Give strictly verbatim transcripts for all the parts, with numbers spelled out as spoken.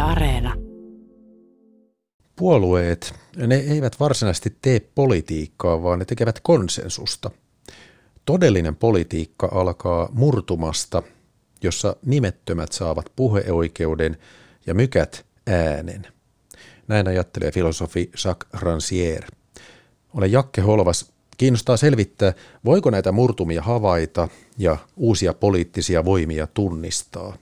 Areena. Puolueet, ne eivät varsinaisesti tee politiikkaa, vaan ne tekevät konsensusta. Todellinen politiikka alkaa murtumasta, jossa nimettömät saavat puheoikeuden ja mykät äänen. Näin ajattelee filosofi Jacques Rancière. Olen Jakke Holvas. Kiinnostaa selvittää, voiko näitä murtumia havaita ja uusia poliittisia voimia tunnistaa.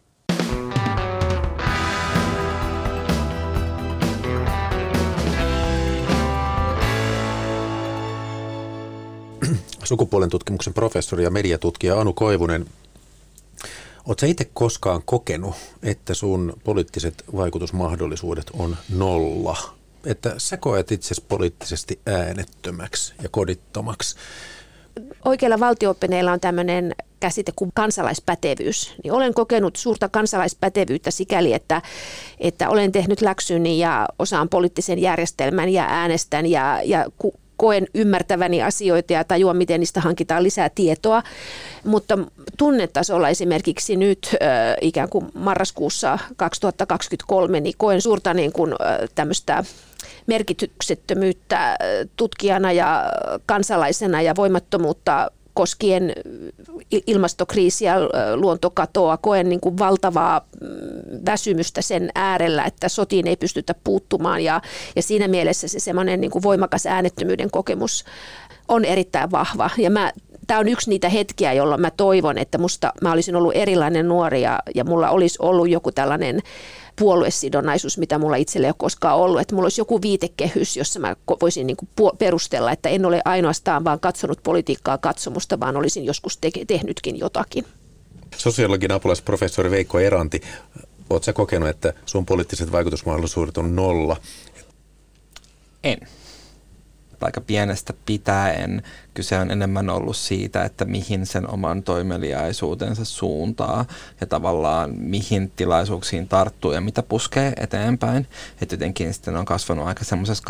Sukupuolen tutkimuksen professori ja mediatutkija Anu Koivunen. Oletko sä itse koskaan kokenut, että sun poliittiset vaikutusmahdollisuudet on nolla? Että sä koet itsesi poliittisesti äänettömäksi ja kodittomaksi? Oikeilla valtio-oppineilla on tämmöinen käsite kuin kansalaispätevyys. Niin olen kokenut suurta kansalaispätevyyttä sikäli, että, että olen tehnyt läksyni ja osaan poliittisen järjestelmän ja äänestän ja, ja ku, koen ymmärtäväni asioita ja tajuan, miten niistä hankitaan lisää tietoa. Mutta tunnetasolla esimerkiksi nyt äh, ikään kuin marraskuussa kaksituhattakaksikymmentäkolme niin koen suurta niin kuin, äh, tämmöistä merkityksettömyyttä tutkijana ja kansalaisena ja voimattomuutta koskien ilmastokriisiä, luontokatoa. Koen niin kuin valtavaa väsymystä sen äärellä, että sotiin ei pystytä puuttumaan ja, ja siinä mielessä se semmoinen niin kuin voimakas äänettömyyden kokemus on erittäin vahva. Ja mä Tämä on yksi niitä hetkiä, jolloin mä toivon, että musta, mä olisin ollut erilainen nuori ja, ja mulla olisi ollut joku tällainen puoluesidonnaisuus, mitä mulla itsellä ei ole koskaan ollut. Että mulla olisi joku viitekehys, jossa mä voisin niin kuin perustella, että en ole ainoastaan vaan katsonut politiikkaa katsomusta, vaan olisin joskus te- tehnytkin jotakin. Sosiologin apulaisprofessori Veikko Eranti, ootko sä kokenut, että sun poliittiset vaikutusmahdollisuudet on nolla? En. Aika pienestä pitäen kyse on enemmän ollut siitä, että mihin sen oman toimeliaisuutensa suuntaa ja tavallaan mihin tilaisuuksiin tarttuu ja mitä puskee eteenpäin. Että jotenkin sitten on kasvanut aika semmoisessa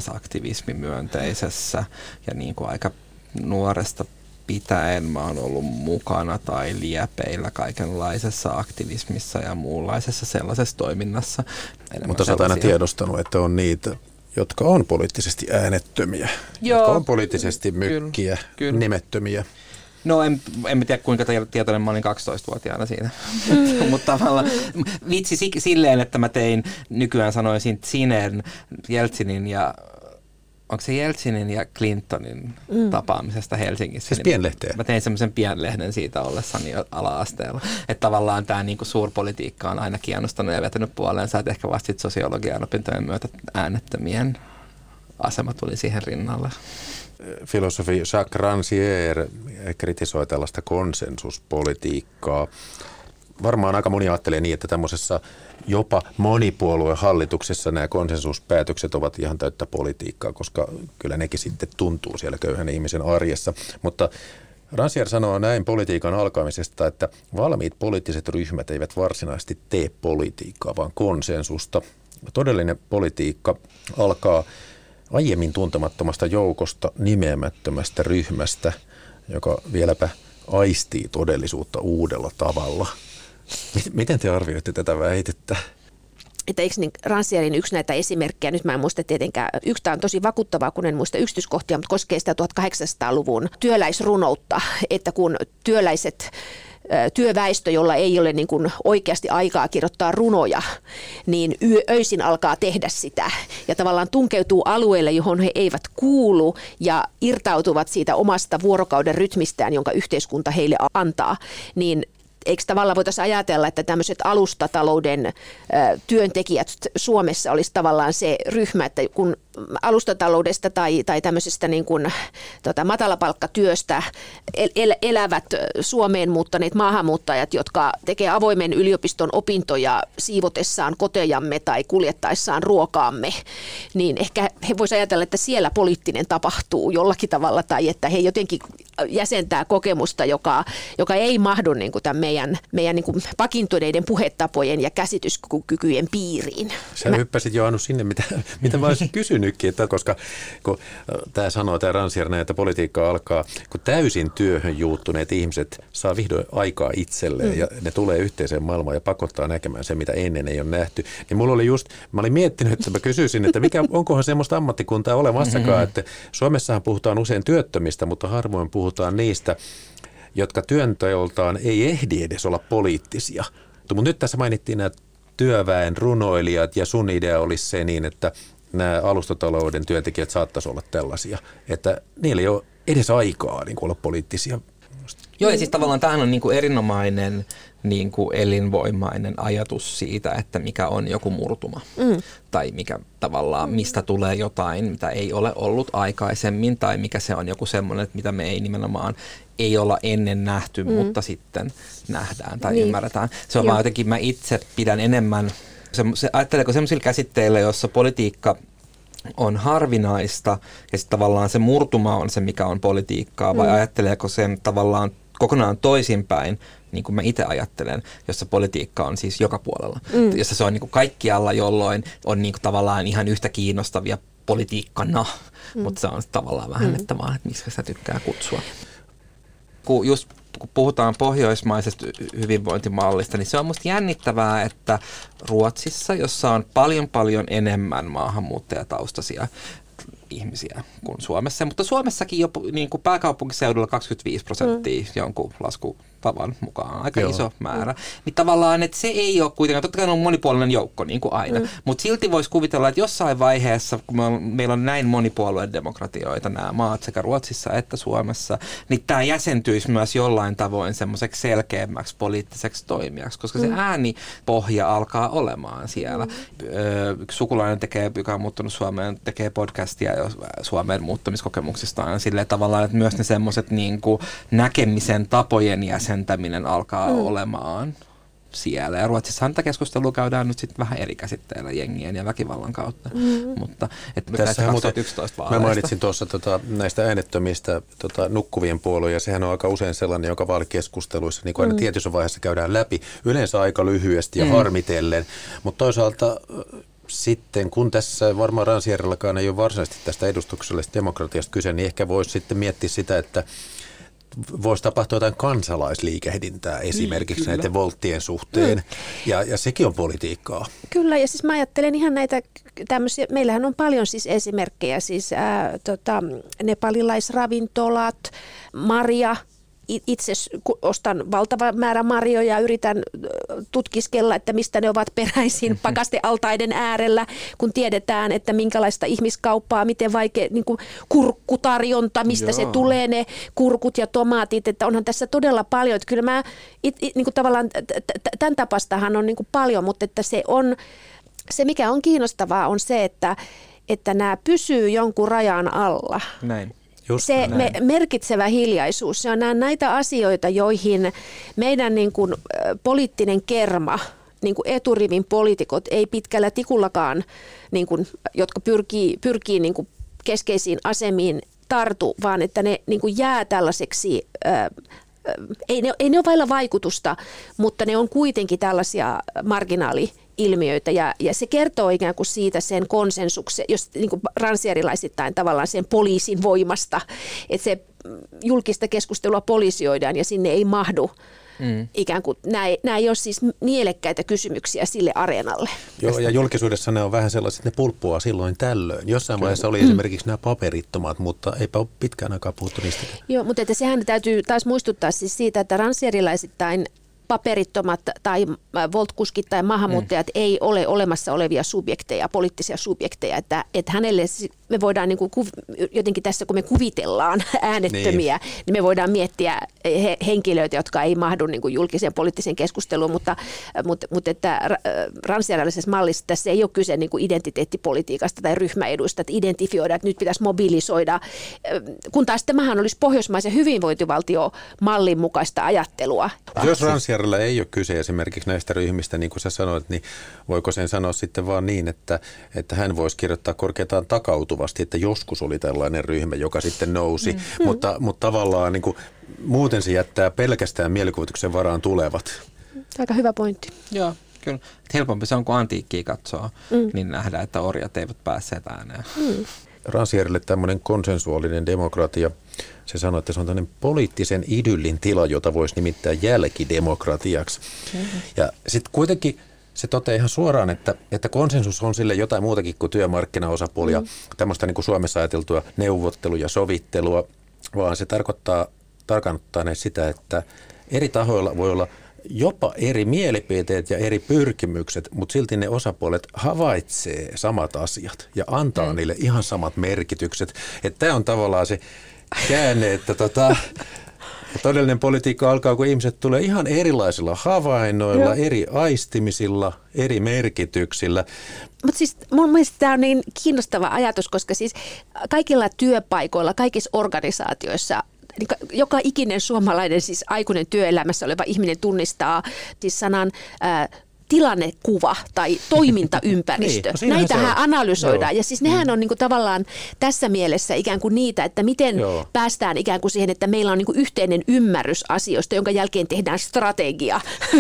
kansalaisaktivismimyönteisessä ja niin kuin aika nuoresta pitäen mä oon ollut mukana tai liepeillä kaikenlaisessa aktivismissa ja muunlaisessa sellaisessa toiminnassa. Mutta sä oot aina tiedostanut, että on niitä, jotka on poliittisesti äänettömiä, Joo, jotka on poliittisesti mykkiä, kyllä, kyllä. nimettömiä. No en, en tiedä kuinka tietoinen mä olin kaksitoistavuotiaana siinä, mm. mutta tavallaan vitsi silleen, että mä tein, nykyään sanoisin Zinen, Jeltsinin ja onko se Jeltsinin ja Clintonin mm. tapaamisesta Helsingissä? Siis pienlehteä. Mä tein semmoisen pienlehden siitä ollessani ala-asteella. Että tavallaan tämä niinku suurpolitiikka on aina kiinnostanut ja vetänyt puoleensa, että ehkä vasta sosiologian opintojen myötä äänettömien asema tuli siihen rinnalle. Filosofi Jacques Rancière kritisoi tällaista konsensuspolitiikkaa. Varmaan aika moni ajattelee niin, että tämmöisessä jopa monipuoluehallituksessa nämä konsensuspäätökset ovat ihan täyttä politiikkaa, koska kyllä nekin sitten tuntuu siellä köyhän ihmisen arjessa. Mutta Rancière sanoo näin politiikan alkamisesta, että valmiit poliittiset ryhmät eivät varsinaisesti tee politiikkaa, vaan konsensusta. Todellinen politiikka alkaa aiemmin tuntemattomasta joukosta, nimeämättömästä ryhmästä, joka vieläpä aistii todellisuutta uudella tavalla. Miten te arvioitte tätä väitettä? Että eikö niin Rancièren yksi näitä esimerkkejä, nyt mä en muista tietenkään, yksi tämä on tosi vakuuttavaa, kun en muista yksityiskohtia, mutta koskee sitä tuhatkahdeksansataaluvun työläisrunoutta, että kun työläiset työväestö, jolla ei ole niin kuin oikeasti aikaa kirjoittaa runoja, niin yö, öisin alkaa tehdä sitä ja tavallaan tunkeutuu alueelle, johon he eivät kuulu ja irtautuvat siitä omasta vuorokauden rytmistään, jonka yhteiskunta heille antaa, niin eikö tavallaan voitaisiin ajatella, että tämmöiset alustatalouden ö, työntekijät Suomessa olisi tavallaan se ryhmä, että kun alustataloudesta tai, tai tämmöisestä niin kuin, tota, matalapalkkatyöstä el, el, elävät Suomeen muuttaneet maahanmuuttajat, jotka tekee avoimen yliopiston opintoja siivotessaan kotejamme tai kuljettaessaan ruokaamme, niin ehkä he voisivat ajatella, että siellä poliittinen tapahtuu jollakin tavalla tai että he jotenkin jäsentää kokemusta, joka, joka ei mahdu niin kuin tämän meidän, meidän niin kuin vakiintuneiden puhetapojen ja käsityskykyjen piiriin. Sä Mä... hyppäsit jo Anu sinne, mitä, mitä mä olisin kysynyt. kysynytkin, että koska kun tämä sanoo, tämä Ransjärvi, että politiikka alkaa, kun täysin työhön juuttuneet ihmiset saa vihdoin aikaa itselleen mm. ja ne tulee yhteiseen maailmaan ja pakottaa näkemään se, mitä ennen ei ole nähty. Niin mulla oli just, mä olin miettinyt, että mä kysyisin, että mikä, onkohan semmoista ammattikuntaa olemassakaan, mm-hmm. että Suomessahan puhutaan usein työttömistä, mutta harvoin puhutaan niistä, jotka työnteoltaan ei ehdi edes olla poliittisia. Mutta nyt tässä mainittiin nämä työväen runoilijat ja sun idea olisi se niin, että nämä alustatalouden työntekijät saattaisi olla tällaisia, että niillä ei ole edes aikaa niin kuin olla poliittisia. Joo, ja siis tavallaan tämähän on niin kuin erinomainen niin kuin elinvoimainen ajatus siitä, että mikä on joku murtuma. Mm. Tai mikä tavallaan, mistä tulee jotain, mitä ei ole ollut aikaisemmin, tai mikä se on joku semmoinen, mitä me ei nimenomaan ei olla ennen nähty, mm. mutta sitten nähdään tai niin. ymmärretään. Se on Joo. vaan jotenkin, mä itse pidän enemmän, se, se, ajatteleeko semmoisilla käsitteillä, jossa politiikka on harvinaista ja sitten tavallaan se murtuma on se, mikä on politiikkaa, vai mm. ajatteleeko sen tavallaan kokonaan toisinpäin, niin kuin mä itse ajattelen, jossa politiikka on siis joka puolella. Mm. Jossa se on niin kuin kaikkialla, jolloin on niin kuin tavallaan ihan yhtä kiinnostavia politiikkana, mm. mutta se on tavallaan vähän, mm. että vaan, että miksi sitä tykkää kutsua. Kun just kun puhutaan pohjoismaisesta hyvinvointimallista, niin se on musta jännittävää, että Ruotsissa, jossa on paljon paljon enemmän maahanmuuttajataustaisia ihmisiä kuin Suomessa, mutta Suomessakin jo niin kuin pääkaupunkiseudulla kaksikymmentäviisi prosenttia mm. jonkun laskutavan mukaan, aika Joo. iso määrä. Niin tavallaan, että se ei ole kuitenkaan, totta kai on monipuolinen joukko niin kuin aina, mm. mutta silti voisi kuvitella, että jossain vaiheessa, kun me on, meillä on näin monipuolueen demokratioita nämä maat sekä Ruotsissa että Suomessa, niin tämä jäsentyisi myös jollain tavoin semmoiseksi selkeämmäksi poliittiseksi toimijaksi, koska mm. se äänipohja alkaa olemaan siellä. Mm. Yksi sukulainen tekee, joka on muuttunut Suomeen, tekee podcastia Suomen muuttamiskokemuksistaan silleen tavallaan, että myös ne semmoiset niin kuin näkemisen tapojen jäsentäminen alkaa mm. olemaan siellä. Ja Ruotsissahan tätä keskustelua käydään nyt sitten vähän eri käsitteillä jengien ja väkivallan kautta. Mm. Mutta että tässä kaksituhattayksitoista vaaleista. Mä mainitsin tuossa tota, näistä äänettömistä tota, nukkuvien puolueja. Sehän on aika usein sellainen, joka vaalikeskusteluissa niin kuin aina mm. tietyssä vaiheessa käydään läpi. Yleensä aika lyhyesti ja mm. harmitellen. Mutta toisaalta sitten, kun tässä varmaan Ransjärvelläkaan ei ole varsinaisesti tästä edustuksellisesta demokratiasta kyse, niin ehkä voisi sitten miettiä sitä, että voisi tapahtua jotain kansalaisliikehdintää esimerkiksi Kyllä. näiden volttien suhteen, mm. ja, ja sekin on politiikkaa. Kyllä, ja siis mä ajattelen ihan näitä tämmöisiä, meillähän on paljon siis esimerkkejä, siis ää, tota, nepalilaisravintolat, marja, itse ostan valtava määrä marjoja ja yritän tutkiskella, että mistä ne ovat peräisin pakastealtaiden äärellä, kun tiedetään, että minkälaista ihmiskauppaa, miten vaikea niin kuin kurkkutarjonta, mistä Joo. se tulee, ne kurkut ja tomaatit, että onhan tässä todella paljon. Että kyllä mä, it, it, niin kuin tavallaan tämän tapastahan on niin kuin paljon, mutta että se on, se mikä on kiinnostavaa on se, että, että nämä pysyy jonkun rajan alla. Näin. Just se me, merkitsevä hiljaisuus, se on näitä asioita, joihin meidän niin kuin, poliittinen kerma, niin kuin eturivin poliitikot ei pitkällä tikullakaan, niin kuin, jotka pyrkii, pyrkii niin kuin keskeisiin asemiin tartu, vaan että ne niin kuin jää tällaiseksi, ää, ei, ne, ei ne ole vailla vaikutusta, mutta ne on kuitenkin tällaisia marginaali-ilmiöitä ja, ja se kertoo ikään kuin siitä sen konsensuksen, jos niin kuin ransjärilaisittain tavallaan sen poliisin voimasta, että se julkista keskustelua poliisioidaan ja sinne ei mahdu. Mm. Ikään kuin nämä, nämä ei ole siis mielekkäitä kysymyksiä sille areenalle. Joo, ja julkisuudessa ne on vähän sellaiset, että ne pulppuaa silloin tällöin. Jossain vaiheessa oli mm. esimerkiksi nämä paperittomat, mutta eipä ole pitkään aikaa puhuttu niistä. Joo, mutta että sehän täytyy taas muistuttaa siis siitä, että ransjärilaisittain paperittomat tai voltkuskit tai maahanmuuttajat mm. ei ole olemassa olevia subjekteja, poliittisia subjekteja, että, että hänelle me voidaan niin kuin jotenkin tässä, kun me kuvitellaan äänettömiä, niin, niin me voidaan miettiä he, henkilöitä, jotka ei mahdu niin kuin julkiseen poliittiseen keskusteluun, mutta, mutta, mutta että ransjärilaisessa mallissa tässä ei ole kyse niin kuin identiteettipolitiikasta tai ryhmäeduista, että identifioida, että nyt pitäisi mobilisoida, kun taas tämähän olisi pohjoismaisen hyvinvointivaltiomallin mukaista ajattelua. Jos Ransjärvellä ei ole kyse esimerkiksi näistä ryhmistä, niin kuin sä sanoit, niin voiko sen sanoa sitten vaan niin, että, että hän voisi kirjoittaa korkeintaan takautuvasti, että joskus oli tällainen ryhmä, joka sitten nousi, mm. mutta, mutta tavallaan niin kuin, muuten se jättää pelkästään mielikuvituksen varaan tulevat. Aika hyvä pointti. Joo. kyllä. Helpompi se on, kun antiikkiä katsoo, mm. niin nähdään, että orjat eivät päässeet ääneen. Mm. Ransierille tämmöinen konsensuaalinen demokratia, se sanoi, että se on tämmöinen poliittisen idyllin tila, jota voisi nimittää jälkidemokratiaksi. Mm-hmm. Ja sitten kuitenkin se toteaa ihan suoraan, että, että konsensus on sille jotain muutakin kuin työmarkkinaosapuolia, mm. tämmöistä niin kuin Suomessa ajateltua neuvottelua ja sovittelua, vaan se tarkoittaa, tarkoittaa sitä, että eri tahoilla voi olla jopa eri mielipiteet ja eri pyrkimykset, mutta silti ne osapuolet havaitsee samat asiat ja antaa mm. niille ihan samat merkitykset. Että tämä on tavallaan se käänne, että tota, todellinen politiikka alkaa, kun ihmiset tulee ihan erilaisilla havainnoilla, Joo. eri aistimisilla, eri merkityksillä. Mutta siis mun mielestä tämä on niin kiinnostava ajatus, koska siis kaikilla työpaikoilla, kaikissa organisaatioissa joka ikinen suomalainen, siis aikuinen työelämässä oleva ihminen tunnistaa siis sanan ää, tilannekuva tai toimintaympäristö. Niin, no näitähän analysoidaan. Joo. Ja siis nehän on niinku tavallaan tässä mielessä ikään kuin niitä, että miten Joo. päästään ikään kuin siihen, että meillä on niinku yhteinen ymmärrys asioista, jonka jälkeen tehdään strategia.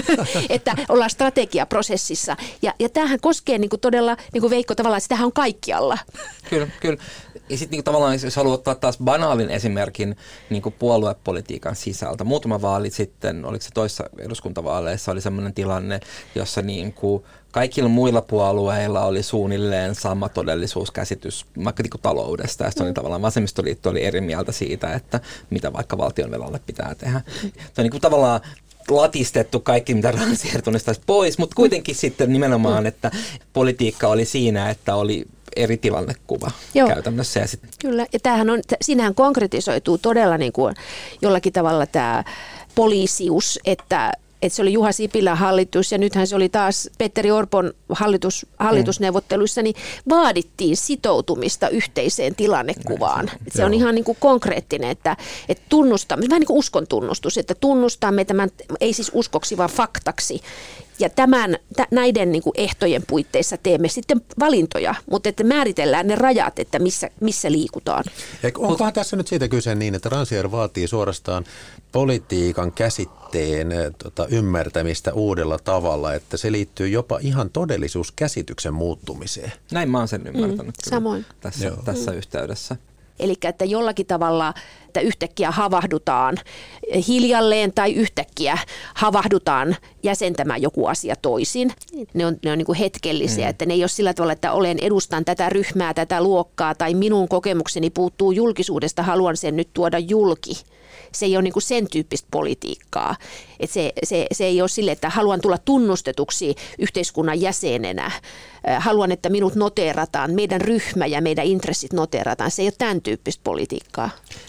Että ollaan strategiaprosessissa. Ja, ja tämähän koskee niinku todella, niin kuin Veikko tavallaan, että sitähän on kaikkialla. Kyllä, kyllä. Ja sitten niinku tavallaan, jos haluaa ottaa taas banaalin esimerkin niinku puoluepolitiikan sisältä. Muutama vaali sitten, oliko se toissa eduskuntavaaleissa, oli sellainen tilanne, jossa niinku kaikilla muilla puolueilla oli suunnilleen sama todellisuuskäsitys vaikka niinku taloudesta. Ja sitten oli tavallaan vasemmistoliitto oli eri mieltä siitä, että mitä vaikka valtionvelalle pitää tehdä. Se on niinku tavallaan latistettu kaikki, mitä Rancière tunnistaisi pois, mutta kuitenkin sitten nimenomaan, että politiikka oli siinä, että oli eri tilannekuva Joo. käytännössä. Ja sit... Kyllä, ja tämähän on, siinähän konkretisoituu todella niin kuin jollakin tavalla tämä poliisius, että, että se oli Juha Sipilän hallitus ja nythän se oli taas Petteri Orpon hallitus, hallitusneuvotteluissa, niin vaadittiin sitoutumista yhteiseen tilannekuvaan. Näin, se, se on ihan niin kuin konkreettinen, että, että tunnustamme, vähän niin kuin uskon tunnustus, että tunnustamme tämän, ei siis uskoksi, vaan faktaksi. Ja tämän, näiden niin kuin ehtojen puitteissa teemme sitten valintoja, mutta että määritellään ne rajat, että missä, missä liikutaan. Eikö, onkohan tässä nyt siitä kyse niin, että Rancière vaatii suorastaan politiikan käsitteen tota, ymmärtämistä uudella tavalla, että se liittyy jopa ihan todellisuuskäsityksen muuttumiseen? Näin mä oon sen ymmärtänyt mm, samoin. tässä, tässä mm. yhteydessä. Eli että jollakin tavalla, että yhtäkkiä havahdutaan hiljalleen tai yhtäkkiä havahdutaan jäsentämään joku asia toisin. Ne on, ne on niin kuin hetkellisiä, mm. että ne ei ole sillä tavalla, että olen edustan tätä ryhmää, tätä luokkaa tai minun kokemukseni puuttuu julkisuudesta, haluan sen nyt tuoda julki. Se ei ole niin kuin sen tyyppistä politiikkaa. Että se, se, se ei ole sille, että haluan tulla tunnustetuksi yhteiskunnan jäsenenä. Haluan, että minut noteerataan, meidän ryhmä ja meidän intressit noteerataan. Se ei ole tämän tyyppistä politiikkaa.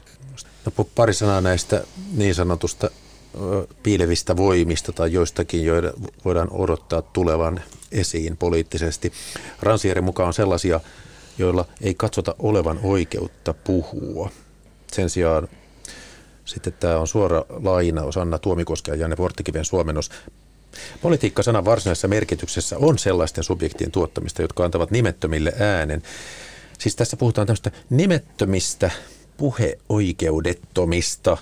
No, pari sanaa näistä niin sanotusta piilevistä voimista tai joistakin, joita voidaan odottaa tulevan esiin poliittisesti. Rancièren mukaan on sellaisia, joilla ei katsota olevan oikeutta puhua. Sen sijaan sitten tämä on suora lainaus Anna Tuomikosken ja Janne Porttikiven suomennos. Politiikka-sanan varsinaisessa merkityksessä on sellaisten subjektien tuottamista, jotka antavat nimettömille äänen. Siis tässä puhutaan tämmöistä nimettömistä puheoikeudettomista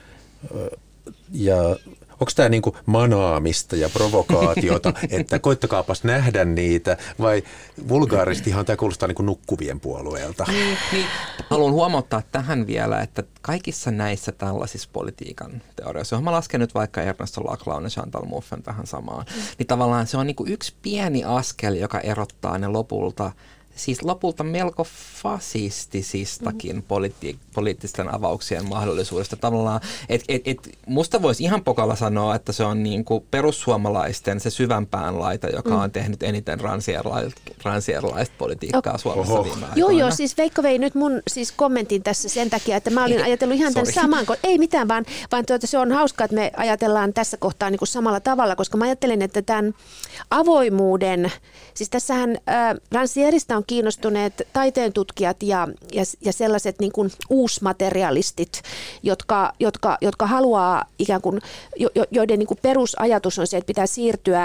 ja onko tämä niinku manaamista ja provokaatiota, että koittakaapas nähdä niitä, vai vulgaaristihan tämä kuulostaa niinku nukkuvien puolueelta? Niin, niin. Haluan huomauttaa tähän vielä, että kaikissa näissä tällaisissa politiikan teorioissa, johon mä lasken nyt vaikka Ernesto Laclau ja Chantal Mouffen tähän samaan, mm. niin tavallaan se on niinku yksi pieni askel, joka erottaa ne lopulta Siis lopulta melko fasistisistakin mm-hmm. politi- poliittisten avauksien mahdollisuudesta. Tavallaan, et, et, et, musta voisi ihan pokalla sanoa, että se on niinku perussuomalaisten se syvämpään laita, joka mm. on tehnyt eniten ransierlaista politiikkaa okay. Suomessa Oho. viime aikoina. Joo, joo, siis Veikko vei nyt mun siis kommentin tässä sen takia, että mä olin ajatellut ihan tämän saman, ei mitään, vaan, vaan tuota, se on hauskaa, että me ajatellaan tässä kohtaa niin kuin samalla tavalla, koska mä ajattelen, että tämän avoimuuden, siis tässähän äh, Rancièresta on kiinnostuneet taiteentutkijat ja, ja, ja sellaiset niin kuin uusmaterialistit, jotka, jotka, jotka haluaa ikään kuin, jo, joiden niin kuin perusajatus on se, että pitää siirtyä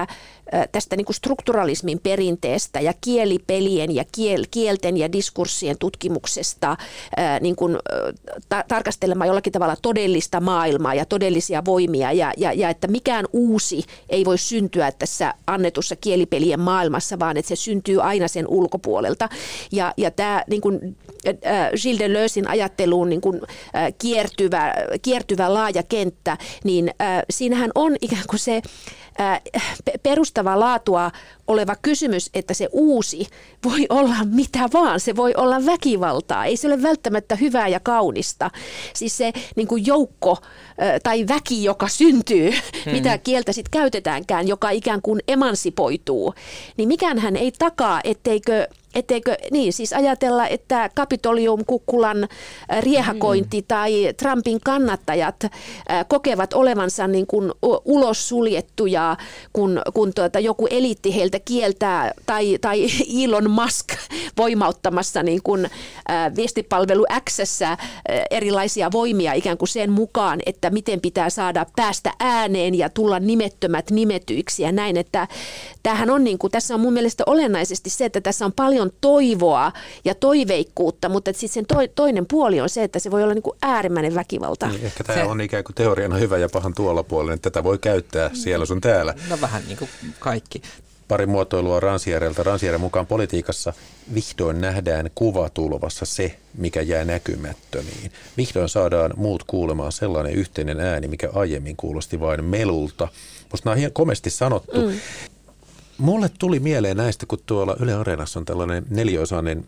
tästä niin kuin strukturalismin perinteestä ja kielipelien ja kiel, kielten ja diskurssien tutkimuksesta niin kuin, ta- tarkastelemaan jollakin tavalla todellista maailmaa ja todellisia voimia ja, ja, ja että mikään uusi ei voi syntyä tässä annetussa kielipelien maailmassa, vaan että se syntyy aina sen ulkopuolelta. Ja, ja tämä niin kuin, äh, Gilles Deleuzen ajatteluun niin kuin, äh, kiertyvä, kiertyvä laaja kenttä, niin äh, siinähän on ikään kuin se äh, perustavaa laatua oleva kysymys, että se uusi voi olla mitä vaan, se voi olla väkivaltaa, ei se ole välttämättä hyvää ja kaunista. Siis se niin kuin joukko äh, tai väki, joka syntyy, hmm. mitä kieltä sitten käytetäänkään, joka ikään kuin emansipoituu, niin mikäänhän ei takaa, etteikö Etteikö, niin siis ajatella, että Kapitolium-kukkulan riehakointi mm. tai Trumpin kannattajat äh, kokevat olevansa niin kuin ulos suljettuja, kun, kun tuota, joku eliitti heiltä kieltää, tai, tai Elon Musk voimauttamassa niin kuin, äh, viestipalvelu X:ssä äh, erilaisia voimia ikään kuin sen mukaan, että miten pitää saada päästä ääneen ja tulla nimettömät nimetyiksi ja näin, että tämähän on niin kuin, tässä on mun mielestä olennaisesti se, että tässä on paljon toivoa ja toiveikkuutta, mutta sitten sen to, toinen puoli on se, että se voi olla niin kuin äärimmäinen väkivalta. Niin, ehkä tämä se on ikään kuin teoriana hyvä ja pahan tuolla puolella, että tätä voi käyttää siellä sun täällä. No vähän niin kuin kaikki. Pari muotoilua Rancièreltä. Rancièren mukaan politiikassa vihdoin nähdään kuvatulvassa se, mikä jää näkymättömiin. Vihdoin saadaan muut kuulemaan sellainen yhteinen ääni, mikä aiemmin kuulosti vain melulta. Musta nämä on komesti sanottu. Mm. Mulle tuli mieleen näistä, kun tuolla Yle Areenassa on tällainen neliosainen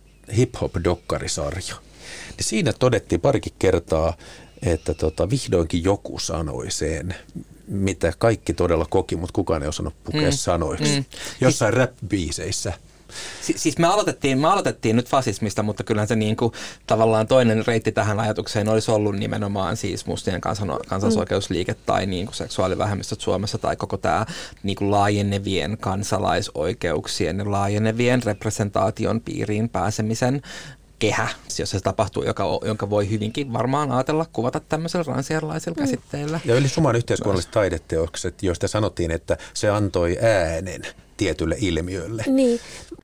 hip-hop-dokkarisarja. Niin siinä todettiin parikin kertaa, että tota, vihdoinkin joku sanoi sen, mitä kaikki todella koki, mutta kukaan ei osannut pukea mm. sanoiksi. Mm. Jossain rap-biiseissä. Si- siis me aloitettiin, me aloitettiin nyt fasismista, mutta kyllähän se niin kuin, tavallaan toinen reitti tähän ajatukseen olisi ollut nimenomaan siis mustien kansan, kansalaisoikeusliike tai niin kuin seksuaalivähemmistöt Suomessa tai koko tämä niin kuin laajenevien kansalaisoikeuksien ja laajenevien representaation piiriin pääsemisen kehä, jossa se tapahtuu, joka, jonka voi hyvinkin varmaan ajatella kuvata tämmöisellä ransierlaisella mm. käsitteellä. Ja yli sumaan yhteiskunnalliset taideteokset, joista sanottiin, että se antoi äänen tietylle ilmiölle. Niin.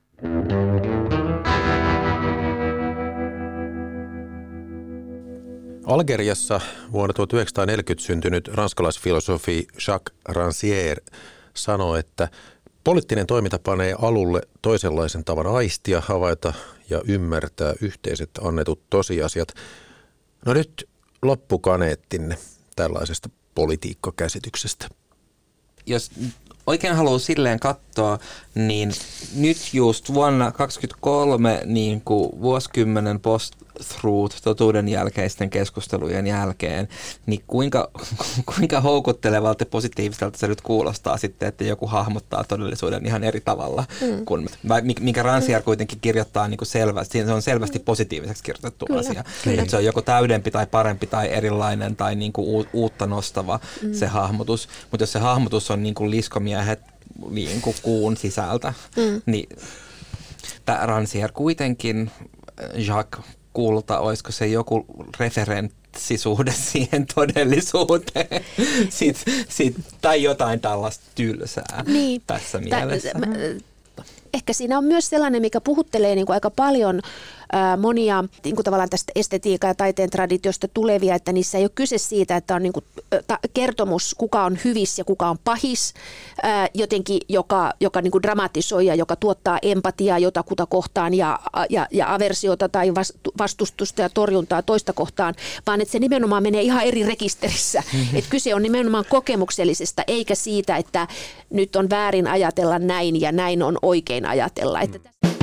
Algeriassa vuonna tuhatyhdeksänsataaneljäkymmentä syntynyt ranskalaisfilosofi Jacques Rancière sanoi, että poliittinen toiminta panee alulle toisenlaisen tavan aistia, havaita ja ymmärtää yhteiset annetut tosiasiat. No nyt loppukaneettinne tällaisesta politiikkakäsityksestä. Jos oikein haluaa silleen katsoa, niin nyt just vuonna kaksikymmentäkolme niin kuin vuosikymmenen post-truth, totuuden jälkeisten keskustelujen jälkeen, niin kuinka, kuinka houkuttelevalta ja positiiviselta se nyt kuulostaa sitten, että joku hahmottaa todellisuuden ihan eri tavalla, mm. kuin, minkä Rancière kuitenkin kirjoittaa niin kuin selvästi, se on selvästi positiiviseksi kirjoitettu kyllä, asia. Kyllä. Että se on joko täydempi tai parempi tai erilainen tai niin kuin uutta nostava mm. se hahmotus, mutta jos se hahmotus on niin kuin liskomiehet niin kuin kuun sisältä, mm. niin tämä Rancière kuitenkin, Jacques Kulta, olisiko se joku referenssisuhde siihen todellisuuteen sit, sit, tai jotain tällaista tylsää niin, tässä mielessä. T- Ehkä siinä on myös sellainen, mikä puhuttelee niin kuin aika paljon ää, monia niin kuin tavallaan tästä estetiikan ja taiteen traditiosta tulevia, että niissä ei ole kyse siitä, että on niin kuin, ta, kertomus, kuka on hyvis ja kuka on pahis, ää, jotenkin, joka, joka niin kuin dramatisoi ja joka tuottaa empatiaa jotakuta kohtaan ja, ja, ja aversiota tai vastustusta ja torjuntaa toista kohtaan, vaan että se nimenomaan menee ihan eri rekisterissä. Mm-hmm. Että kyse on nimenomaan kokemuksellisesta, eikä siitä, että nyt on väärin ajatella näin ja näin on oikein ajatella. Että